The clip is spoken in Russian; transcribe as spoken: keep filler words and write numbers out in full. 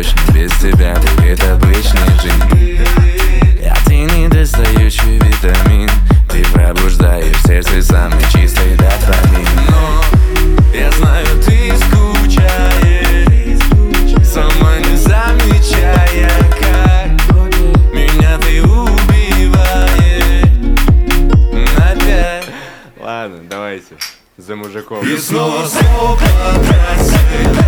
точно без тебя будет обычной жизнь. Я ты недостающий витамин, ты пробуждаешь в сердце самый чистый дофамин. Но я знаю, ты скучаешь, сама не замечая, как меня ты убиваешь опять. Ладно, давайте за мужиков. И снова снова красиво.